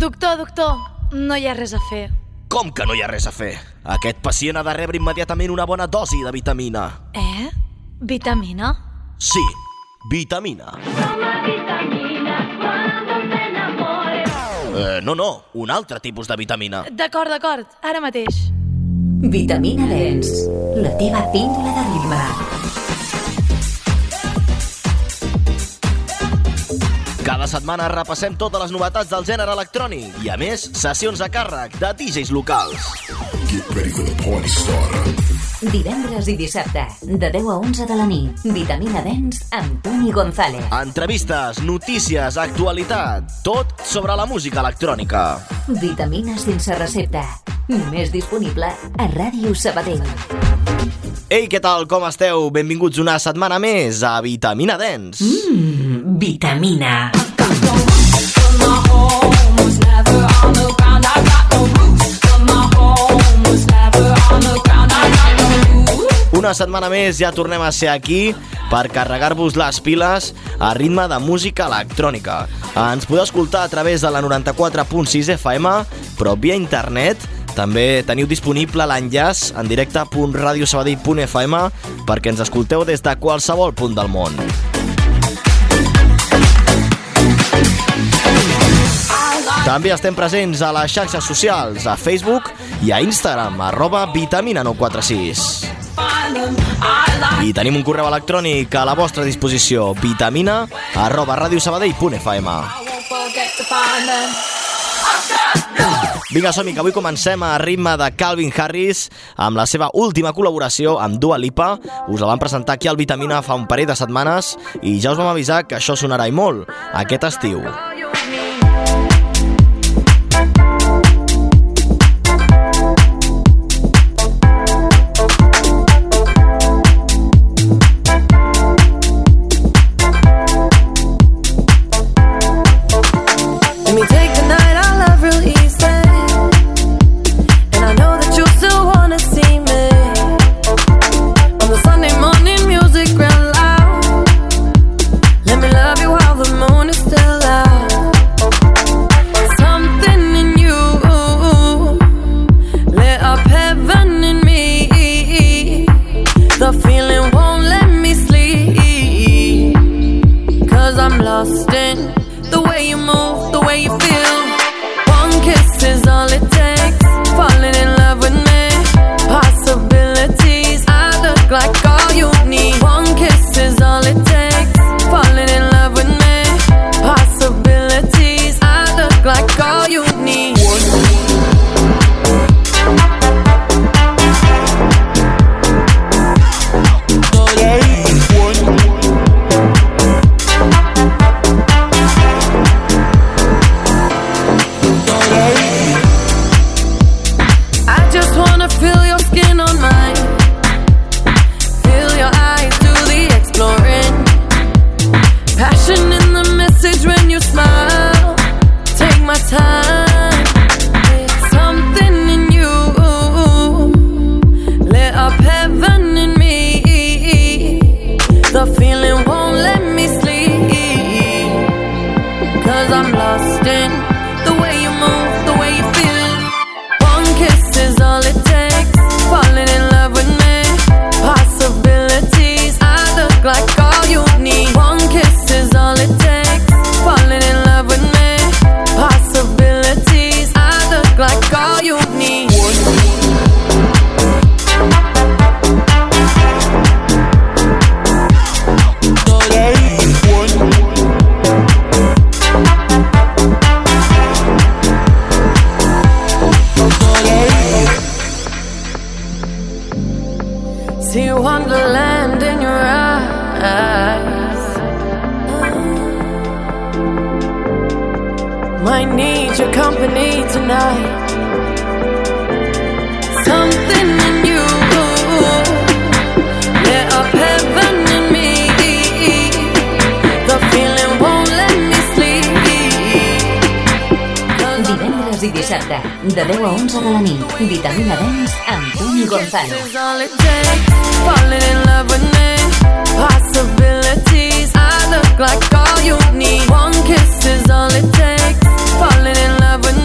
Doctor, no hi ha res a fer. Com que no hi ha res a fer? Aquest pacient ha de rebre immediatament una bona dosi de vitamina. Vitamina? Sí, vitamina. No, un altre tipus de vitamina. D'acord, ara mateix. Vitamina Dance, la teva píndola de ritme. Cada setmana repassem totes les novetats del gènere electrònic i, a més, sessions a càrrec de DJs locals. Get ready for the party starter. Divendres i dissabte, de 10 a 11 de la nit, Vitamina Dance amb Toni González. Entrevistes, notícies, actualitat, tot sobre la música electrònica. Vitamina sense recepta, només disponible a Ràdio Sabadell. Ei, què tal, com esteu? Benvinguts una setmana més a Vitamina Dance. Vitamina. Una setmana més ja tornem a ser aquí per carregar-vos les piles a ritme de música electrònica. Ens podeu escoltar a través de la 94.6 FM, però via internet també teniu disponible l'enllaç en directe.radiosabadell.fm perquè ens escolteu des de qualsevol punt del món. També estem presents a les xarxes socials, a Facebook i a Instagram, @vitamina946. I tenim un correu electrònic a la vostra disposició, vitamina@radiosabadell.fm. Vinga, som-hi, que avui comencem a ritme de Calvin Harris amb la seva última col·laboració amb Dua Lipa. Us la vam presentar aquí al Vitamina fa un parell de setmanes i ja us vam avisar que això sonarà i molt aquest estiu. Divendres i dissabte, de 10 a 11 de la nit, Vitamina Dance amb Toni González. Like all you need, one kiss is all it takes. Falling in love with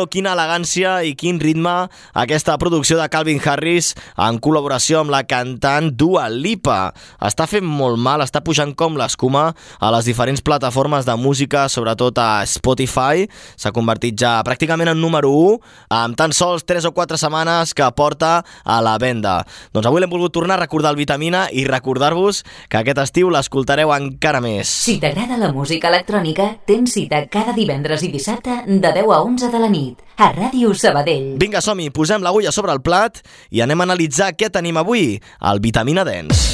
quina elegància i quin ritme aquesta producció de Calvin Harris en col·laboració amb la cantant Dua Lipa. Està fent molt mal, està pujant com l'escuma a les diferents plataformes de música, sobretot a Spotify. S'ha convertit ja pràcticament en número 1 amb tan sols 3 o 4 setmanes que porta a la venda. Doncs avui l'hem volgut tornar a recordar el Vitamina i recordar-vos que aquest estiu l'escoltareu encara més. Si t'agrada la música electrònica, tens cita cada divendres i dissabte de 10 a 11 de la nit a Ràdio Sabadell. Vinga, som-hi, posem l'agulla sobre el plat i anem a analitzar què tenim avui al Vitamina Dance.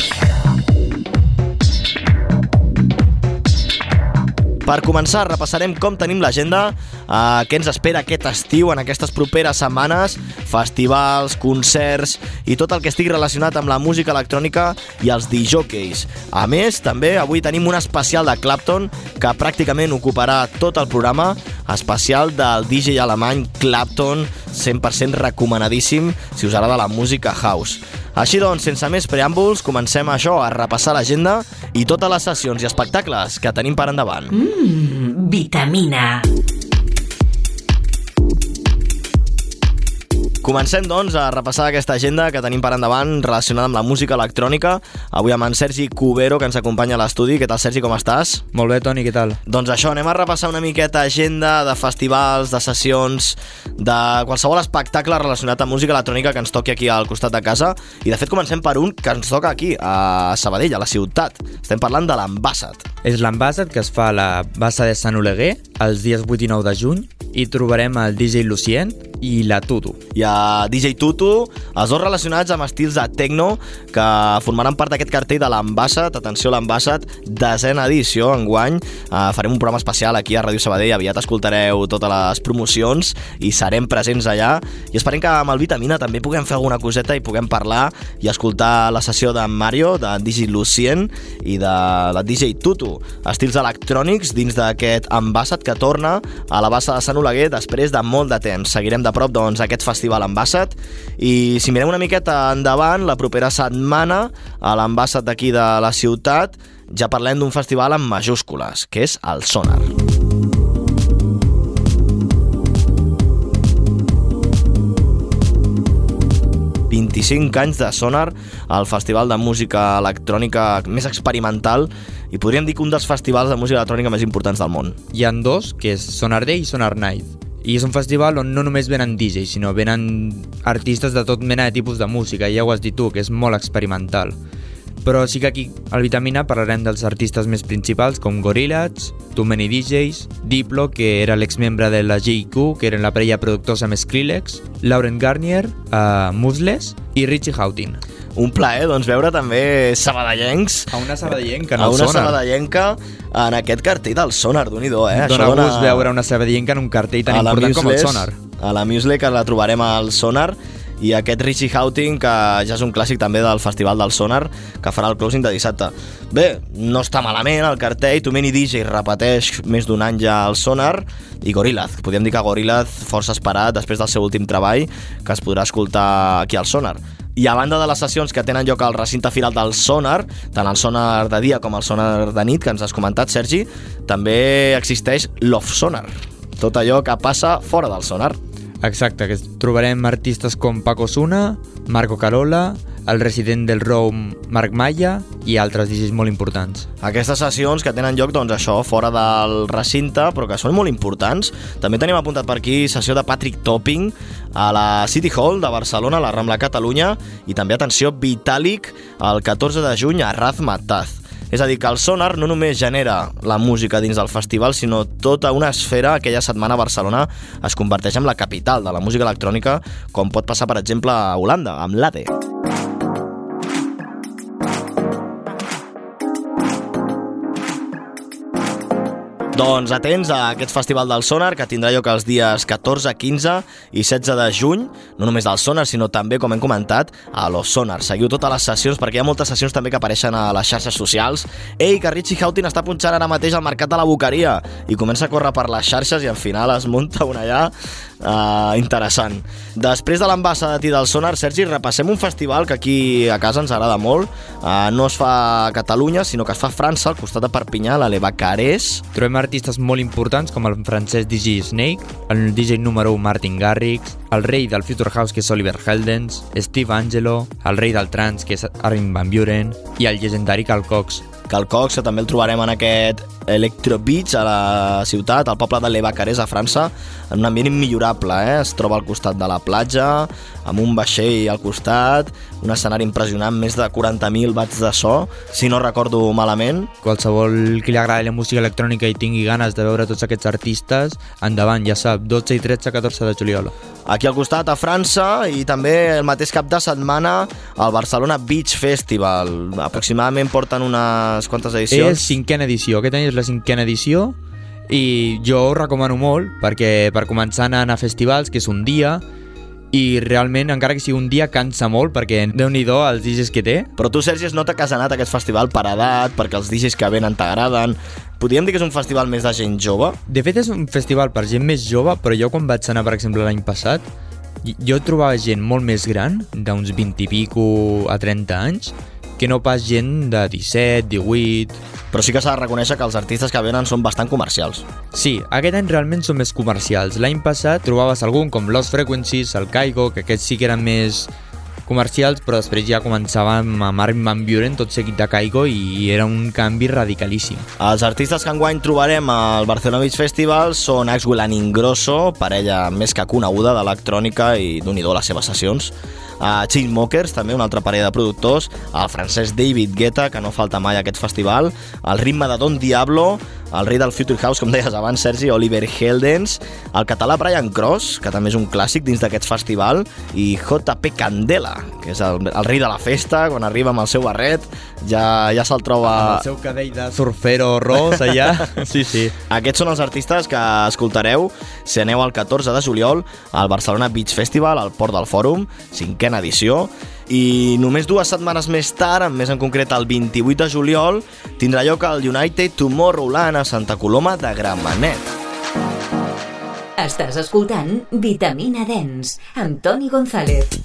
Per començar, repassarem com tenim l'agenda, què ens espera aquest estiu en aquestes properes setmanes, festivals, concerts i tot el que estigui relacionat amb la música electrònica i els DJs. A més, també avui tenim un especial de Clapton que pràcticament ocuparà tot el programa, especial del DJ alemany Clapton, 100% recomanadíssim si us agrada la música house. Així doncs, sense més preàmbuls, comencem a repassar l'agenda i totes les sessions i espectacles que tenim per endavant. Vitamina. Comencem, doncs, a repassar aquesta agenda que tenim per endavant relacionada amb la música electrònica. Avui amb en Sergi Cubero, que ens acompanya a l'estudi. Què tal, Sergi, com estàs? Molt bé, Toni, què tal? Doncs això, anem a repassar una miqueta agenda de festivals, de sessions, de qualsevol espectacle relacionat amb música electrònica que ens toqui aquí al costat de casa. I, de fet, comencem per un que ens toca aquí, a Sabadell, a la ciutat. Estem parlant de l'Ambassat. És l'Ambassat, que es fa a la Bassa de Sant Oleguer els dies 8 i 9 de juny. I trobarem el DJ Lucien i la Tutu. Hi ha DJ Tutu, els dos relacionats amb estils de techno que formaran part d'aquest cartell de l'Ambassat. Atenció, l'Ambassat, 10ª edició enguany. Farem un programa especial aquí a Ràdio Sabadell, aviat escoltareu totes les promocions i serem presents allà. I esperem que amb el Vitamina també puguem fer alguna coseta i puguem parlar i escoltar la sessió de Mario, de DJ Lucien i de la DJ Tutu. Estils electrònics dins d'aquest Ambassat que torna a la Bassa de Sant Oleguer després de molt de temps. Seguirem de prop, doncs, aquest festival Ambassat i si mirem una miqueta endavant, la propera setmana a l'Ambassat d'aquí de la ciutat ja parlem d'un festival amb majúscules, que és el Sonar. anys de Sonar, el festival de música electrònica més experimental i podríem dir que un dels festivals de música electrònica més importants del món. Hi ha dos, que és Sonar Day i Sonar Night. I és un festival on no només venen DJs, sinó venen artistes de tot mena de tipus de música, ja ho has dit tu, que és molt experimental. Però sí que aquí al Vitamina parlarem dels artistes més principals com Gorillaz, Too Many DJs, Diplo, que era l'exmembre de la JQ, que era la parella productors amb Skrillex, Laurent Garnier, Musles i Richie Houghton. Un plaer, doncs, veure també sabadellencs. A una sabadellenca en el Sonar. A una Sonar. sabadellenca en aquest cartell del Sonar, Déu-n'hi-do, eh? Dóna gust veure una sabadellenca en un cartell tan important com el Sonar. A la Musles, que la trobarem al Sonar, i aquest Richie Houghton, que ja és un clàssic també del Festival del Sonar, que farà el closing de dissabte. Bé, no està malament el cartell, Too Many DJs repeteix més d'un any ja al Sonar, i Gorillaz, podríem dir que Gorillaz força esperat després del seu últim treball, que es podrà escoltar aquí al Sonar. I a banda de les sessions que tenen lloc al recinte final del Sonar, tant el Sonar de dia com el Sonar de nit, que ens has comentat, Sergi, també existeix l'Off Sonar, tot allò que passa fora del Sonar. Exacte, que trobarem artistes com Paco Osuna, Marco Carola, el resident del Roam Marc Maya i altres DJs molt importants. Aquestes sessions que tenen lloc, doncs això, fora del recinte, però que són molt importants. També tenim apuntat per aquí sessió de Patrick Topping a la City Hall de Barcelona, a la Rambla Catalunya, i també, atenció, Vitalik el 14 de juny a Razmataz. És a dir, que el Sonar no només genera la música dins del festival, sinó tota una esfera. Aquella setmana a Barcelona es converteix en la capital de la música electrònica, com pot passar, per exemple, a Holanda, amb l'ADE. Doncs atents a aquest festival del Sonar, que tindrà lloc els dies 14, 15 i 16 de juny, no només del Sonar, sinó també, com hem comentat, a los Sonar. Seguiu totes les sessions, perquè hi ha moltes sessions també que apareixen a les xarxes socials. Ei, que Richie Houghton està punxant ara mateix al mercat de la Boqueria i comença a córrer per les xarxes i al final es munta una allà interessant. Després de l'Ambassadati del Sonar, Sergi, repassem un festival que aquí a casa ens agrada molt. No es fa a Catalunya, sinó que es fa a França, al costat de Perpinyà, a Les Vaccarès. Trobem artistes molt importants com el francès DJ Snake, el DJ número 1 Martin Garrix, el rei del Future House, que és Oliver Heldens, Steve Angelo, el rei del trance, que és Armin van Buuren, i el llegendari Carl Cox. Carl Cox, que també el trobarem en aquest Electro Beach a la ciutat, al poble de Les Vaccarès a França, en un ambient immillorable, es troba al costat de la platja, amb un vaixell al costat, un escenari impressionant, més de 40.000 watts de so, si no recordo malament. Qualsevol que li agradi la música electrònica i tingui ganes de veure tots aquests artistes, endavant, ja sap, 12 i 13 a 14 de juliol. Aquí al costat, a França, i també el mateix cap de setmana al Barcelona Beach Festival. Aproximadament porten unes quantes edicions? És 5a edició, aquest any és la 5a edició, i jo ho recomano molt, perquè per començar a anar a festivals, que és un dia, i realment, encara que sigui un dia, cansa molt, perquè Déu-n'hi-do els DJs que té. Però tu, Sergi, es nota que has anat a aquest festival per edat, perquè els DJs que venen t'agraden. Podríem dir que és un festival més de gent jove? De fet, és un festival per gent més jove, però jo quan vaig anar, per exemple, l'any passat, jo trobava gent molt més gran, d'uns 20 i pico a 30 anys, que no pas gent de 17, 18... Però sí que s'ha de reconèixer que els artistes que venen són bastant comercials. Sí, aquest any realment són més comercials. L'any passat trobaves algun com Lost Frequencies, el Kygo, que aquests sí que eren més comercials, però després ja començàvem amb Armin van Buuren, tot seguit de Kygo, i era un canvi radicalíssim. Els artistes que enguany trobarem al Barcelona Beach Festival són Axwell and Ingrosso, parella més que coneguda d'electrònica i Déu-n'hi-do les seves sessions. Chainsmokers, també una altra parella de productors, el francès David Guetta, que no falta mai a aquest festival, el ritme de Don Diablo, el rei del Future House, com deies abans, Sergi, Oliver Heldens, el català Brian Cross, que també és un clàssic dins d'aquest festival, i JP Candela, que és el rei de la festa, quan arriba amb el seu barret, ja se'l troba... Amb el seu cadell de surfero ros allà. Sí. Aquests són els artistes que escoltareu si aneu el 14 de juliol al Barcelona Beach Festival, al Port del Fòrum, 5a edició, i només 2 setmanes més tard, més en concret el 28 de juliol, tindrà lloc al United Tomorrowland a Santa Coloma de Gramenet. Estàs escoltant Vitamina Dance amb Toni González.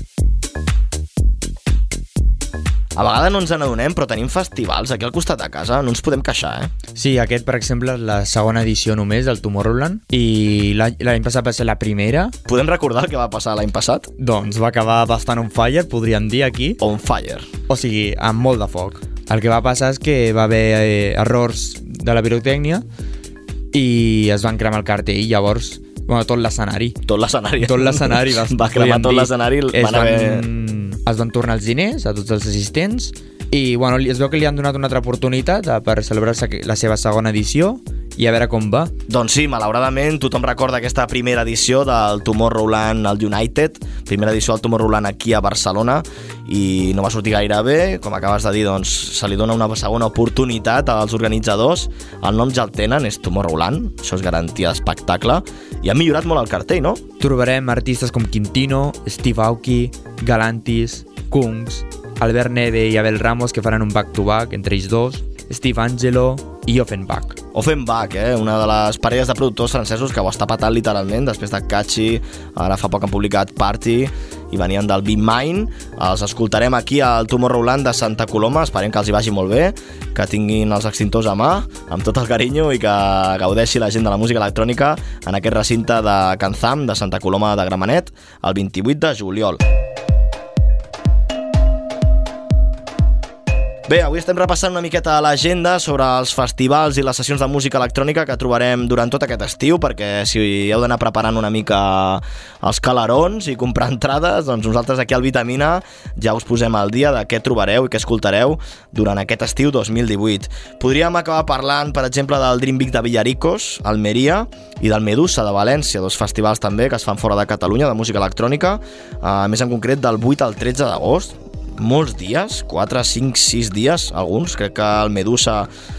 A vegades no ens n'adonem, però tenim festivals aquí al costat de casa, no ens podem queixar, Sí, aquest, per exemple, és la segona edició només del Tomorrowland, i l'any passat va ser la primera. Podem recordar el que va passar l'any passat? Doncs va acabar bastant on fire, podríem dir aquí. On fire. O sigui, amb molt de foc. El que va passar és que va haver errors de la pirotècnia i es van cremar el cartell, i llavors... Bueno, tot l'escenari. Tot l'escenari va cremar tot l'escenari. Es van tornar els diners a tots els assistents i bueno, es veu que li han donat una altra oportunitat per celebrar la seva segona edició i a veure com va. Doncs sí, malauradament tothom recorda aquesta primera edició del Tomorrowland al United, primera edició del Tomorrowland aquí a Barcelona, i no va sortir gaire bé. Com acabes de dir, doncs se li dona una segona oportunitat als organitzadors. El nom ja el tenen, és Tomorrowland, això és garantia d'espectacle, i han millorat molt el cartell, no? Trobarem artistes com Quintino, Steve Aoki, Galantis, Kungs, Albert Neve i Abel Ramos, que faran un back-to-back entre ells dos, Steve Angelo i Offenbach. Offenbach, una de les parelles de productors francesos que ho està patant literalment, després de Catchy, ara fa poc han publicat Party, i venien del Be Mine. Els escoltarem aquí al Tomorrowland de Santa Coloma, esperem que els hi vagi molt bé, que tinguin els extintors a mà, amb tot el carinyo, i que gaudeixi la gent de la música electrònica en aquest recinte de Canzam de Santa Coloma de Gramenet el 28 de juliol. Bé, avui estem repassant una miqueta l'agenda sobre els festivals i les sessions de música electrònica que trobarem durant tot aquest estiu, perquè si heu d'anar preparant una mica els calarons i comprar entrades, doncs nosaltres aquí al Vitamina ja us posem al dia de què trobareu i què escoltareu durant aquest estiu 2018. Podríem acabar parlant, per exemple, del Dream Big de Villaricos, Almeria, i del Medusa de València, dos festivals també que es fan fora de Catalunya de música electrònica, més en concret del 8 al 13 d'agost. Molts dies, 4, 5, 6 dies, alguns. Crec que el Medusa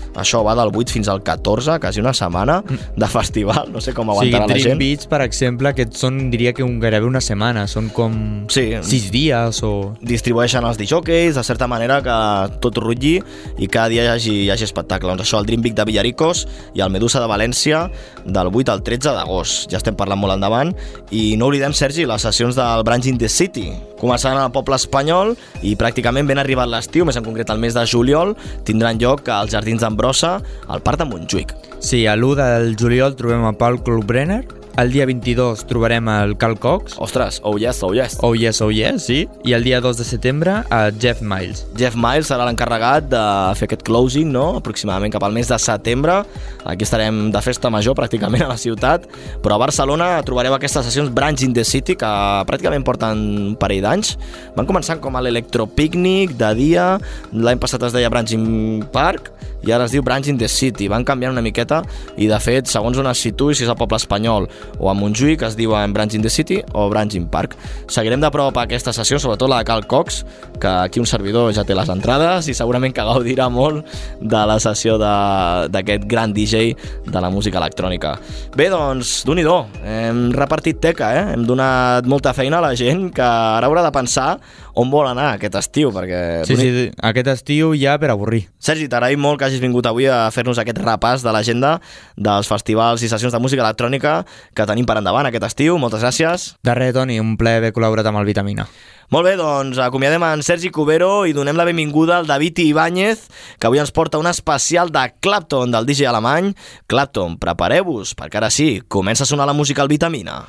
Això va del 8 fins al 14, quasi una setmana de festival, no sé com aguantarà la gent. Dream Beach, per exemple, aquests són, diria que gairebé una setmana, són com 6 dies o... Distribueixen els disjockeys, de certa manera que tot rutlli i cada dia hi hagi espectacle. Doncs això, el Dream Beach de Villaricos i el Medusa de València del 8 al 13 d'agost. Ja estem parlant molt endavant. I no oblidem, Sergi, les sessions del Branch in the City. Començaran al poble espanyol i pràcticament ben arribat l'estiu, més en concret el mes de juliol, tindran lloc als Jardins d'Ambrosa, al Parc de Montjuïc. Sí, a l'1 del juliol trobem a Paul Kalkbrenner, el dia 22 trobarem el Carl Cox. Ostres, oh yes, oh yes. Oh yes, oh yes, sí. I el dia 2 de setembre a Jeff Miles. Jeff Miles serà l'encarregat de fer aquest closing, no? Aproximadament cap al mes de setembre. Aquí estarem de festa major pràcticament a la ciutat, però a Barcelona trobareu aquestes sessions Branch in the City que pràcticament porten un parell d'anys. Van començant com a l'Electropicnic de dia, l'any passat es deia Branch in Park i ara es diu Branch in the City. Van canviant una miqueta i de fet, segons on es situï, si és al poble espanyol o a Montjuïc, es diuen Branch in the City o Branch in Park. Seguirem de prop aquesta sessió, sobretot la de Carl Cox, que aquí un servidor ja té les entrades i segurament que gaudirà molt de la sessió d'aquest gran DJ de la música electrònica. Bé, doncs, d'un-i-do, hem repartit teca, hem donat molta feina a la gent que ara haurà de pensar on vol anar aquest estiu, perquè... Sí, aquest estiu ja per avorrir. Sergi, t'agraïm molt que hagis vingut avui a fer-nos aquest repàs de l'agenda dels festivals i sessions de música electrònica que tenim per endavant aquest estiu. Moltes gràcies. De res, Toni, un plaer haver col·laborat amb el Vitamina. Molt bé, doncs acomiadem en Sergi Cubero i donem la benvinguda al David Ibáñez, que avui ens porta un especial de Clapton, del DJ alemany. Clapton, prepareu-vos, perquè ara sí, comença a sonar la música al Vitamina.